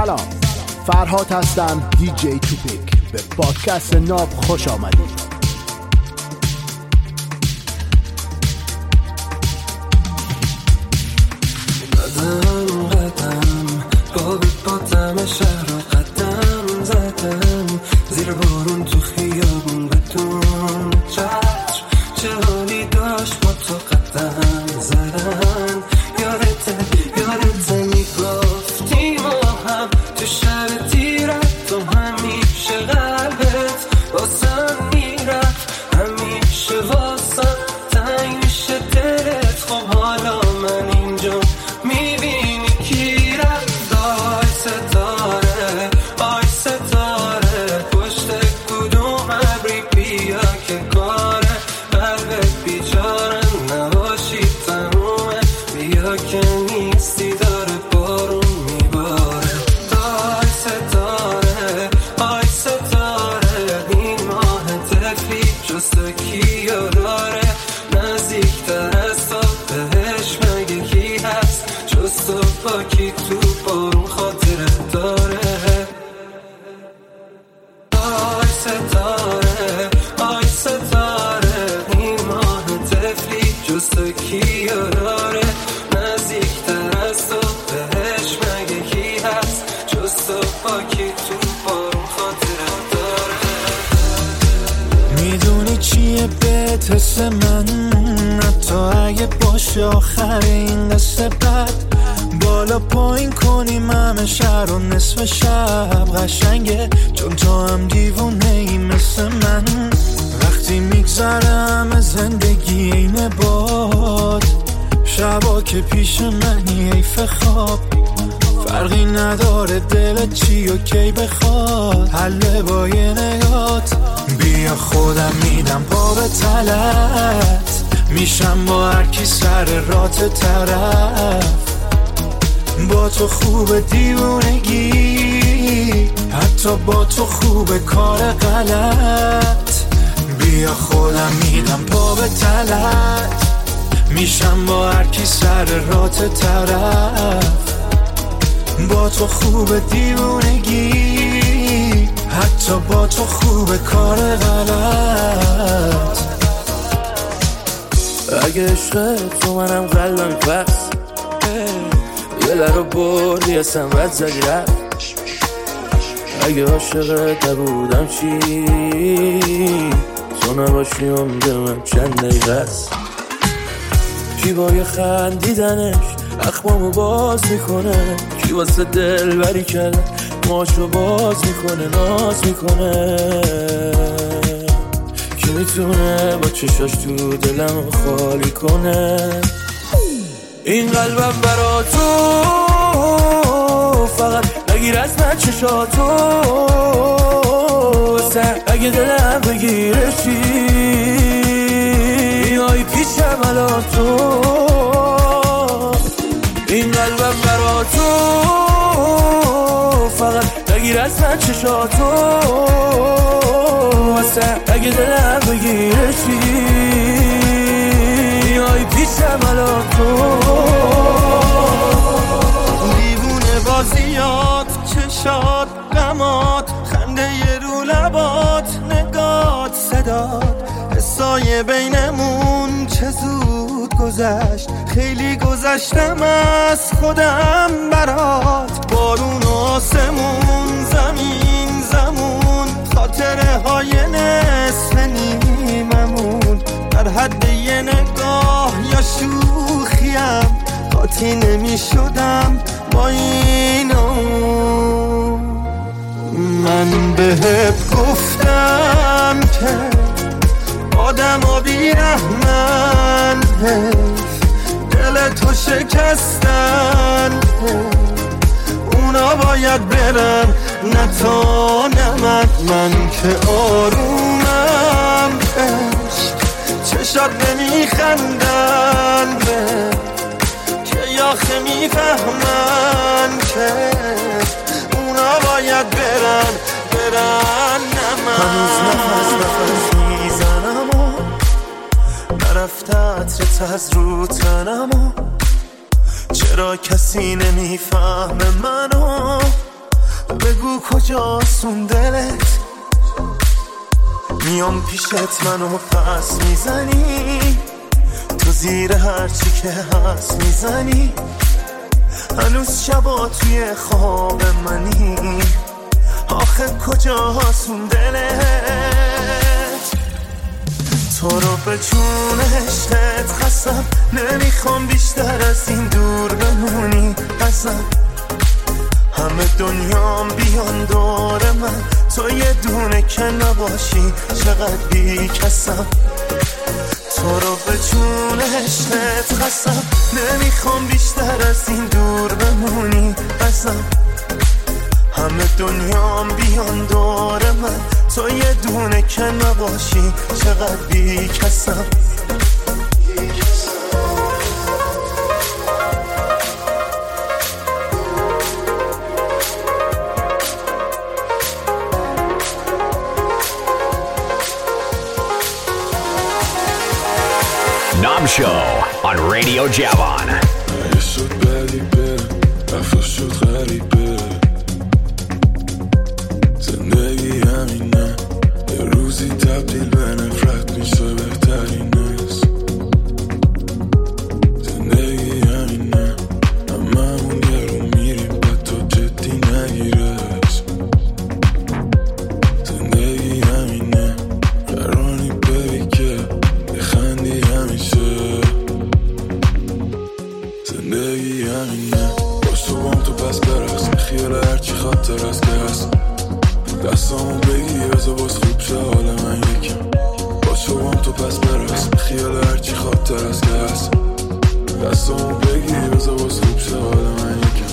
سلام، فرهاد هستم، دیجی توپیک. به پادکست ناب خوش آمدید. قدم با دم شهر رو قدم زدم، زیر بارون تو خیابون بدون چتر، چه حالی داشت با تو قدم زدن. یادت میگفتی ما هم تو شب تیرت، تو همیشه قلبت واسم میرفت، همیشه واسم تنگ میشه دلت. خب حالا من اینجا میبینی کی رفت. آی ستاره پشت کدوم ابری، بیا که کاره قلبت بیچاره نباشی تمومه، بیا که نیستی داره بارون میباره. آی ستاره این ماه تفلی جز تو کیو داره، نزدیکتر از تو بهش مگه کی هست جز تو، با کی تو بارون خاطره داره. آی ستاره این ماه تفلی جز تو کیو داره، نزدیکتر از تو بهش مگه کی هست جز تو، با کی تو بارون خاطره داره. میدونی چیه بهت حس من، حتی اگه باشه آخر این قصه بد، بالا پایین کنیم همه شهر و نصف شب قشنگه، چون تو هم دیوونه ای مثل من. وقتی میگذرم از زندگی این باد، شبا که پیش منی حیف خواب، فرقی نداره دلت چی و کی بخواد، حله با یه نگات. بیا خودم میدم پا به تلت، میشم با هر کی سر رات طرف، با تو خوب دیوونگی، حتی با تو خوب کار غلط. بیا خودم میدم پا به تلت، میشم با هر کی سر رات طرف، با تو خوب دیوونگی، حتی با تو خوب کار غلط. اگه عشقت تو منم قلبم پس، دل رو بردی اصلا بد زدی رفت. اگه عاشقت نبودم چی، تو نباشی عمر من چند دقیقه است. کی با یه خندیدنش اخمامو باز میکنه، کی واسه دل بری کرده ماشو باز میکنه، ناز میکنه. کی میتونه با چشاش تو دلم خالی کنه. این قلبم برا تو فقط نگیر از من چشاتو، اگه دلم بگیره چی، بیای پیشم الان تو. این قلبم برا تو فقط نگیر از من چشاتو، اگه دلم بگیره چی، بیای پیشم الان تو. دیوونه بازیات، چشات، غمات، خنده رو لبات، نگات، صدات، حسای بینمون چه زود گذشت، خیلی گذشتم از خودم برات. بارون و آسمون، زمین زمون، خاطره های نصف نیممون، در حد یه نگاه یا شوخیم قاطی نمی شدم با اینو. من بهت گفتم که آدم ها بیرحمن، دل تو شکستن، اونا باید برن نه تا نه من که آرومم. چشات نمیخندن که یاخه میفهمن که اونا باید برن نه من. هنوز نفس میزنم و نرفته عطرت از رو تنم، چرا کسی نمیفهمه منو، بگو کجاست اون دلت، میام پیشت منو پس میزنی، تو زیر هرچی که هست میزنی، هنوز شبا توی خواب منی، آخه کجاست اون دلت. تو رو به جون عشقت قسم، نمیخوام بیشتر از این دور بمونی ازم، همه دنیام بیان دور من، تو یه دونه که نباشی چقدر بی کسم. تو رو به جون عشقت قسم، نمیخوام بیشتر از این دور بمونی ازم، همه دنیام بیان دور من، تو یه دونه که نباشی چقدر بی کسم. Nam Show on Radio Javan. یه شد غریبه، رفت شد غریبه، زندگی همینه، یه روزی تبدیل به نفرت میشه بهترین است. زندگی همینه، هممون یه رو میریم بعد تو جدی نگیرش. زندگی همینه، قرانی ببی که بخندی همیشه. زندگی همینه، باش تو بام تو پس برقص، خیال هرچی خاطر از که هست، دستامو بگی بزا باز خوب شه حال من یکم. باش تو بام تو پس برقص، خیال هرچی خاطر از که هست، دستامو بگی بزا باز خوب شه حال من یکم.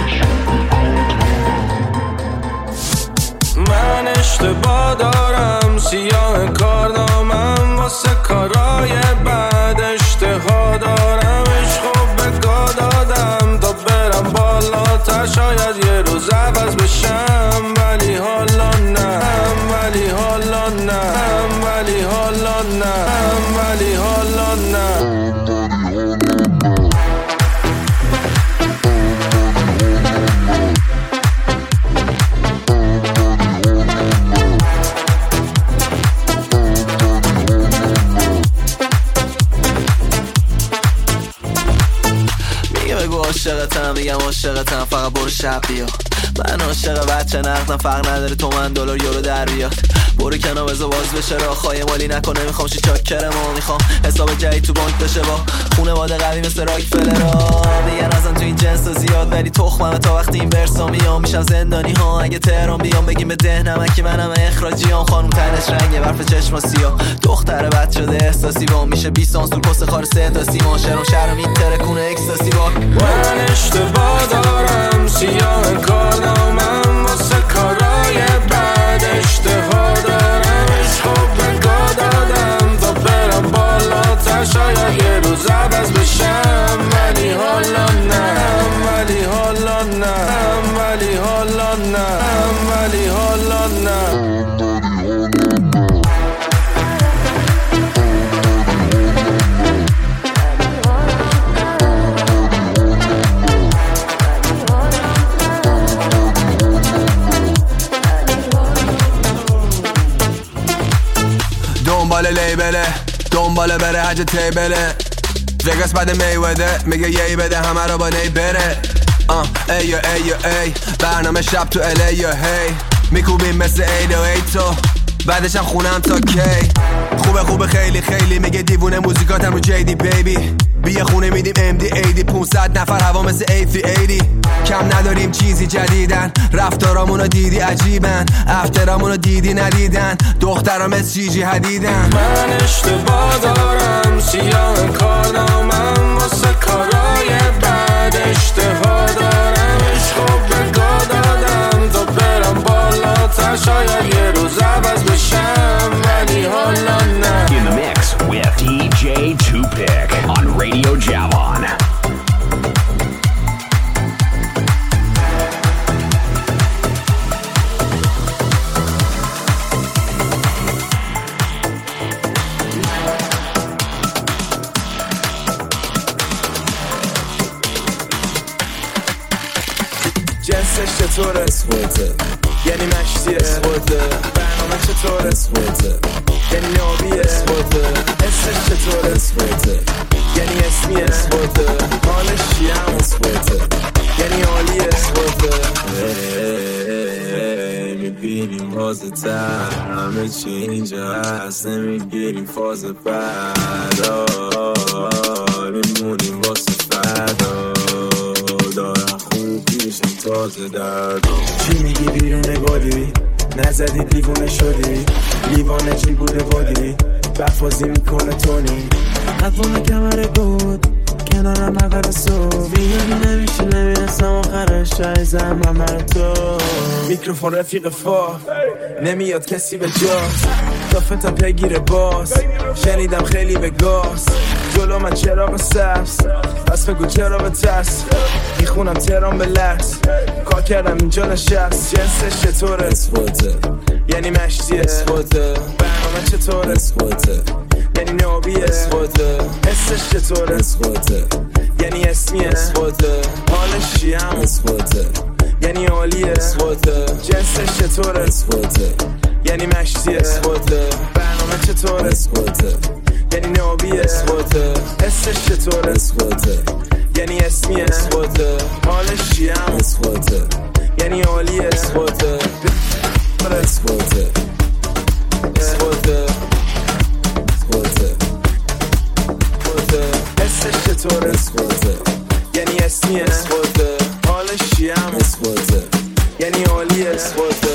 اشتباه دارم سیاه کارنامم واسه کارای بد اشتها دارم عشقو بگا دادم تا برم بالاتر شاید یه روز عوض بشم ولی حالا نه ولی حالا نه ولی حالا نه ولی حالا نه عاشقتم میگم عاشقتم فقط برو شب بیا من عاشق بچه نقدم فرق نداره تومن دلار یورو در بیاد برو کنار بذار باز بشه راه خواهی مالی نکنه میخوام شی چاکرم و میخوام حساب جدید تو بانک بشه با خونواده قوی مثل راکفلرا میگن ازم تو این جنس زیاد ولی تخممه تا وقتی این ورسا میام میشم زندانی ها اگه تهران بیام بگیم به دهنمکی منم اخراجیام خانم تنش رنگه برف چشما سیاه دختر بد شده احساسی با میشه 20 سانسور پست خار سه تا سیما شهرم میترکونه اکستاسی با من اشتباه دارم سیاه کارنامم واسه کارای بد اشتها دارم عشقو بگا دادم تا برم بالاتر شاید یه روز عوض بشم ولی حالا نه ولی حالا نه ولی حالا نه ولی حالا نه دنبال لیبله دنبال بره حج تیبله وگاس بعد میوده میگه یهی بده همه رو با نی بره ای ای ای برنامه شب تو الی یا هی میکوبیم مثل 808 تو بعدش هم خونم تا کی خوبه خیلی خیلی میگه دیوونه موزیکاتم رو جیدی بیبی بیا خونه میدیم MD80 500 نفر هوا مثل A380 کم نداریم چیزی جدیدن رفتارامونو دیدی عجیبن افترامونو دیدی ندیدن دخترام از جیجی حدیدن من اشتباه دارم سیاه کارنامم واسه کارای بد اشتها دارم عشقو بگا دادم تا برم بالاتر شاید یه روز عوض بشم ولی حالا نه In the mix with DJ Tupic on Radio Javon. جنسش چطور اسپورته یعنی مشتی اسپورته برنامه چطور اسپورته یعنی نابی اسپورته اسمش چطور اسپورته یعنی اسمی اسپورته حالش چیه هم اسپورته یعنی عالی اسپورته میبینیم بازه تر همه چی اینجا هست نمیگیریم فاز بعد میمونیم واسه فردا دارم خوب میشم تازه درد چی میگی بیرون گادی نزدی دیوونه شدی لیوانه چی بوده بادی بفازی میکنه تونی حتما کمر گود کنارم عقب صبح بیانی نمیشه نمیرسم آخرش عیزم همه تو میکروفون رفیق فا نمیاد کسی به جاست دافتم پیگیر باز شنیدم خیلی به گاز جلو من چراغ سبز پس بگو چرا به ترس میخونم تهران به لرز کار کردم اینجا نشست جنسش چطور اسپورته یعنی مشتی اسپورته برنامه چطور اسپورته یعنی نابی اسپورته حسش چطور اسپورته یعنی اسمی اسپورته حالش چی هم اسپورته یعنی عالی اسپورته جنسش چطور اسپورته یعنی مشتی اسپورته برنامه چطور اسپورته یعنی نابی اسپورته حسش چطور اسپورته یعنی اسمی اسپورته حالش چی هم اسپورته یعنی عالی اسپورته اسپورته اسپورته اسپورته حسش چطور اسپورته یعنی اسمی اسپورته حالش چی هم اسپورته یعنی عالی اسپورته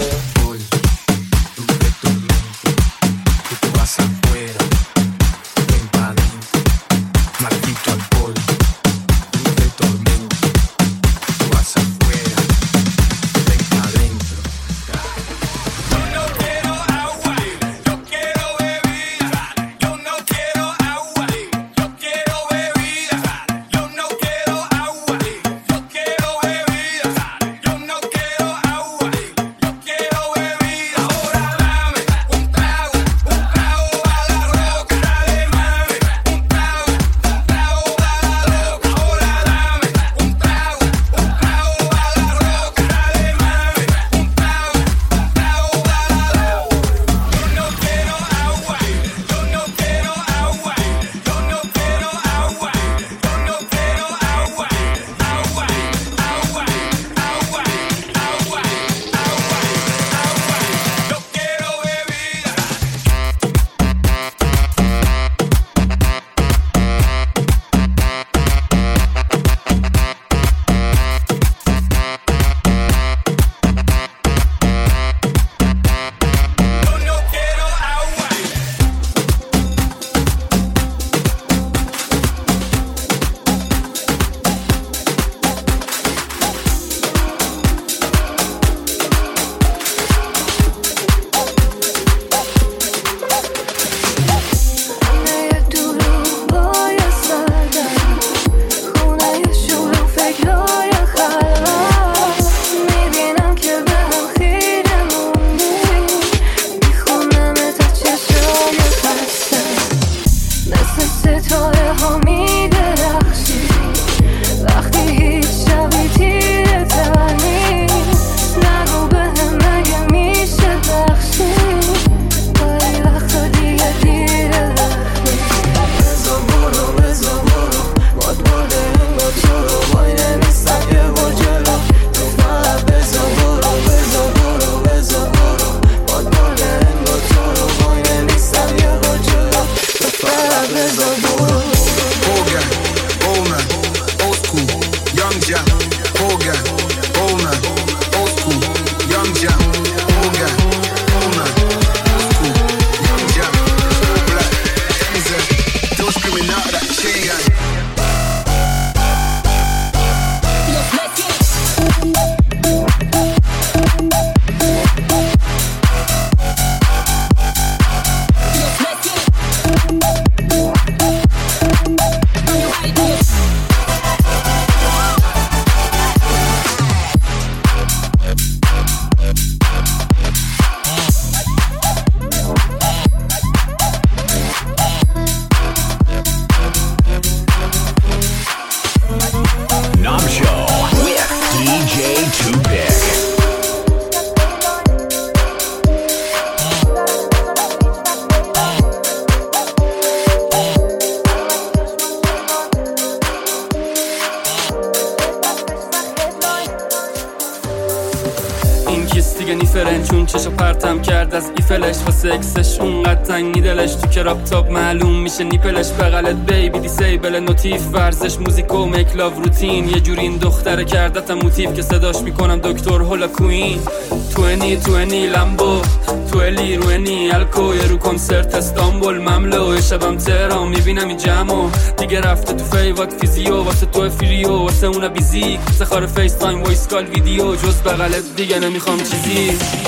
کیس دیگه نیفرن چون چشو پرتم کرد از ایفلش واسه اکسش اونقدر تنگی دلش تو کراپ تاپ معلوم میشه نیپلش بغلت بیبی دیسیبل نوتیف ورزش موزیک و میک لاو روتین یه جوری این دختره کردتم موتیف که صداش میکنم دکتر هولا کوین 20 لامبو تو الی روینی الکو یه رو کنسرت استانبول مملو شبم تهران میبینم این جمعو دیگه رفته تو فیوات فیزیو واسه تو فریو واسه اونا بیزیک سخار فیس تایم وایس کال ویدیو جز بغلت دیگه نمیخوام چیزی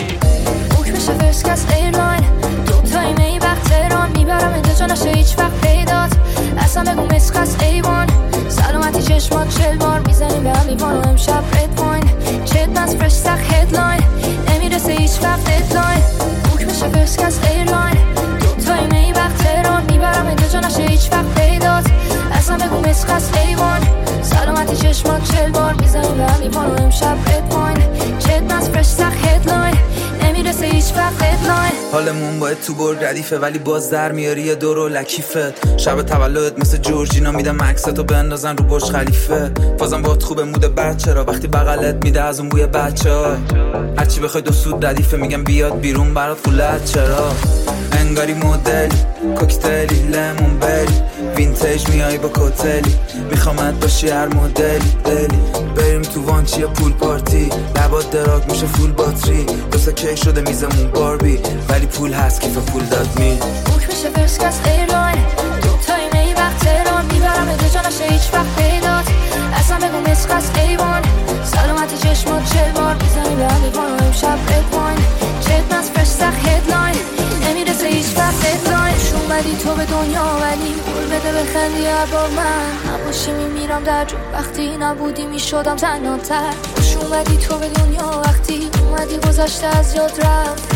بوک میشه فرست کلاس ایرلاین دو تایمه وقت تهران میبرم اینجا جا نشه هیچ وقت پیدات اصلا بگو مسخص ایوان سلامتی چشمات 40 بار میزنیم به هم ایوان و امشب رد واین چت مز فرش سخ هدلاین نمیرسه هیچ وقت ددلاین بوک میشه فرست کلاس ایرلاین دو تایمه وقت تهران میبرم اینجا جا نشه هیچ وقت پیدات اصلا بگو مسخص ایوان سلامتی چشمات 40 بار میزنیم به هم ایوان و امشب رد واین چت مز فرش سخ هدلاین نمیرسه هیچ وقت ددلاین حالمون باید تو برگ ردیفه ولی باز در میاری یه دورو لکیفت شب تولدت مثل جورجینا میدم عکستو بندازن رو برج خلیفه بازم باهات خوبه مود بچه را وقتی بغلت میده از اون بوی بچه‌ها هرچی بخوای دو سود ردیفه میگم بیاد بیرون برات خولت چرا انگاری مدلی کوکتلی لیمون بری وینتیج میای با کوتلی میخوامت باشی هر مدلی دلی بریم تو وانچی یا پول پارتی لبات دراگ میشه فول باتری دوستا کیک شده میزمون باربی ولی پول هست کیف پول داد می بوک میشه فرست کلاس ایرلاین دو تایمه وقت تهران میبرم اینجا جا نشه هیچ وقت پیدات اصلا بگو مسخص ایوان سلامتی چشمات 40 بار میزنیم به هم ایوان و امشب رد واین چت مز فرش سخ هدلاین نمیرسه هیچ وقت ددلاین اومدی تو به دنیا ولی قول بده بخندی هر بار من نباشی میمیرم در جو وقتی نبودی میشدم تنهاتر خوش اومدی تو به دنیا وقتی اومدی گذشته از یاد رفت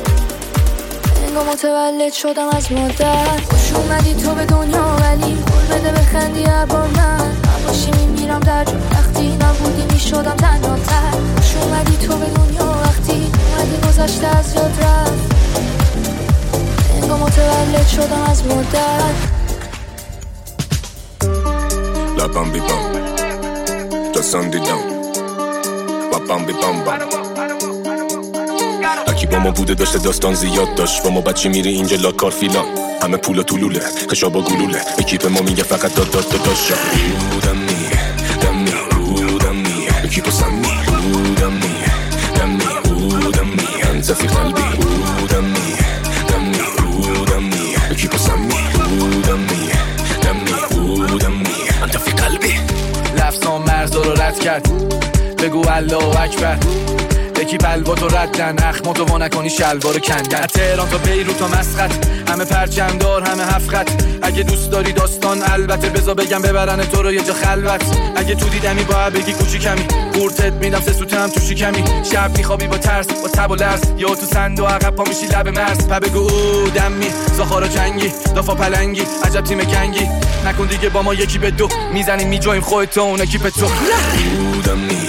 انگار متولد شدم از مادر خوش اومدی تو به دنیا ولی قول بده بخندی هر بار من نباشی میمیرم در جو وقتی نبودی میشدم تنهاتر خوش اومدی تو به دنیا وقتی اومدی گذشته از یاد رفت انگار متولد شدم از مادر لبم بی بام دستم دیدم لبم بی بام بام هرکی با ما بوده داشته داستان زیاد داشت با ما بچه میری اینجا لاکار فیلان همه پولا طولوله خشابا گلوله اکیپ ما میگه فقط داد داشت دمی اکیپ سمی دمی انت فی قلبی دمی اکیپ سمی دمی انت فی قلبی لفظان مرزا رو رد کرد بگو الله اکبر اکیپ الباتو ردن اخماتو وا نکنی شلوارو کندن تهران تا بیروت تا مسقط همه پرچمدار همه هفت اگه دوست داری داستان البته بذار بگم ببرن تو رو یه جا خلوت اگه تو دیدمی باید بگی کوچیکمی قورتت میدم سه سوتم تو شکمی شب میخوابی با ترس با تب و لرز یا تو صندوق عقب پا میشی لب مرز پا بگو او دمی زاخارا جنگی دافا پلنگی عجب تیم گنگی نکن دیگه با ما یکی به دو میزنیم میجاییم خودت اون اکیپ تو دمی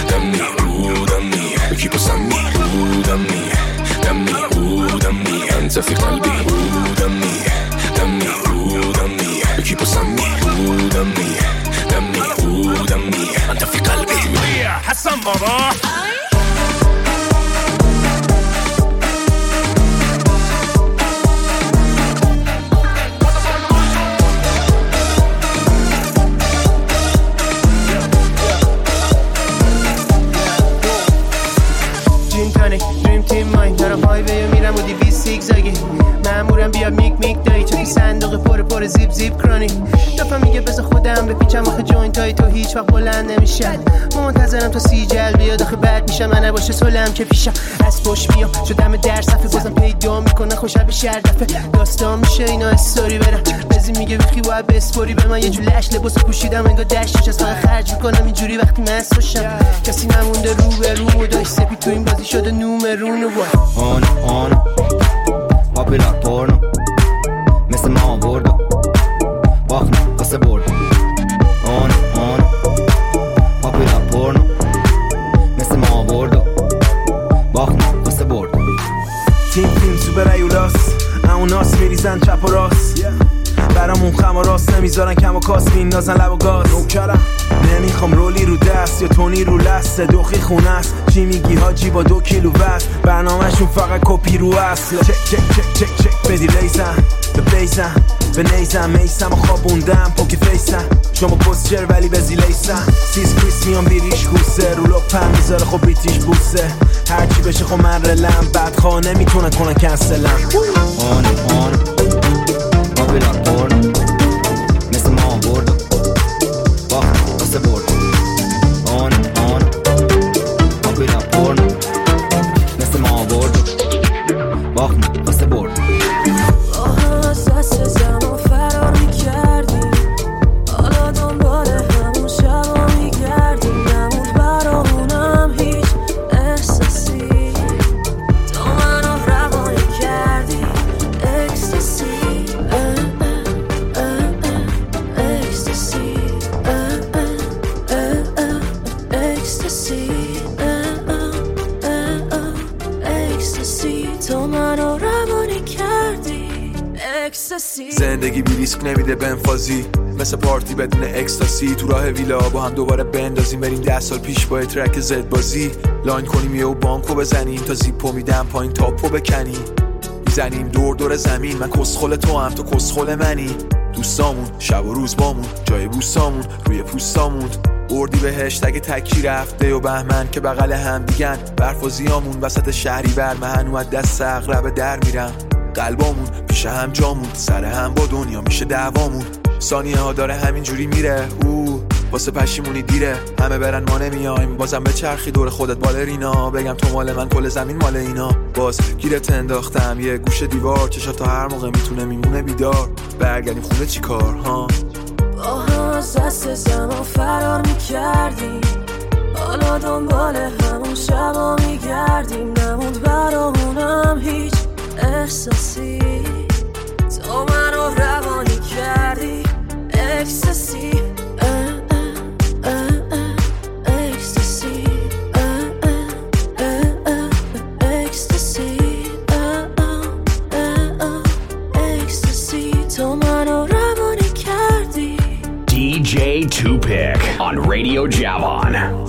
اکیپ سمی دمی انت فی قلبی دمی اکیپ سمی دمی انت فی قلبی حسن بابا دریم تیم ماین دارم هایوی میرم و 200 زیگزاگی مامورم بیا میک دایی تو صندوق پر زیب کرانی دفعه میگه بذار خودم بپیچم آخه جوینت های تو هیچ وقت بلند نمیشن منتظرم تا سیجل بیاد آخه بعد میشم من نباشه سلم که پیشم از پشت میام شدم در صفحه بازم پیدا میکنن خوشم به شهر دفعه داستان میشه اینا استوری برم بزی میگه بخی باید بسپوری به من یه جور لش لباس پوشیدم انگار دشتش از خرج میکنم اینجوری وقتی مست باشم کسی نمونده رو به رو و داشت سپی تو این بازی شده نومرونو آن پاپیلار پورنو مثل ما بردو باخنو قصه بردو آن پاپیلار پورنو مثل ما بردو باخنو قصه بردو تیم سوپر ایولاس اوناس میریزن چپ و راست برامون خم و راست نمیذارن کم و کاس میندازن لب و گاز نوکرم نمیخوام رولی رو دست یا تونی رو لسته دوخی خونه است چی میگی حاجی با 2 کیلو وزن برنامهشون فقط کپی رو اصل چک چک چک چک چک بدی لیزن به بیزن به نیزم میسم و خوابوندم پوکی فیسم شما پوستچر ولی بزی لیسم سیز کریس میان بیریش کوسه رو لپم میذاره خب بیتیش بوسه هرچی بشه خب من رلم بدخواه نمیتونه کنن کنسلم آن ما بیلان پورن مثل ما بردو باخت واسه برد آن ما بیلان پورن مثل ما بردو باخت واسه برد از دست زمان فرار میکردیم حالا دنبال همون شبا میگردیم نمود برامونم هیچ احساسی تو منو روانی کردی اکستاسی اکستاسی اکستاسی اکستاسی تو منو روانی کردی اکستاسی زندگی بی ریسک نمیده بنفازی مثل پارتی بدون اکستاسی تو راه ویلا با هم دوباره بندازیم بریم 10 سال پیش با ترک زد بازی لاین کنیم یه و بانکو بزنیم تا زیپو میدم پایین تاپو بکنیم میزنیم دور زمین من کسخل تو هم تو کسخل منی دوستامون شب و روز بامون جای بوستامون روی پوستامون بردی به هشتگ تکی رفته و بهمن که بغل هم دیگن برف و زیامون وسط شهری بر من اومد دست اغرب در میرم قلبامون پیش هم جامون سر هم با دنیا میشه دعوامون ثانیه ها داره همینجوری میره واسه پشیمونی دیره همه برن ما نمیایم بازم به چرخی دور خودت بالرینا بگم تو مال من کل زمین مال اینا باز گیرت انداختم یه گوشه دیوار چشات تا هر موقع میتونه میمونه بیدار برگردیم خونه چی کار ها با هم از دست زمان فرار میکردیم حالا دنبال همون شبا میگردیم نموند برامونم هیچ احساسی تو منو روانی کردی اکستاسی اکستاسی اکستاسی اکستاسی تو منو روانی کردی DJ Tupic on Radio Javon.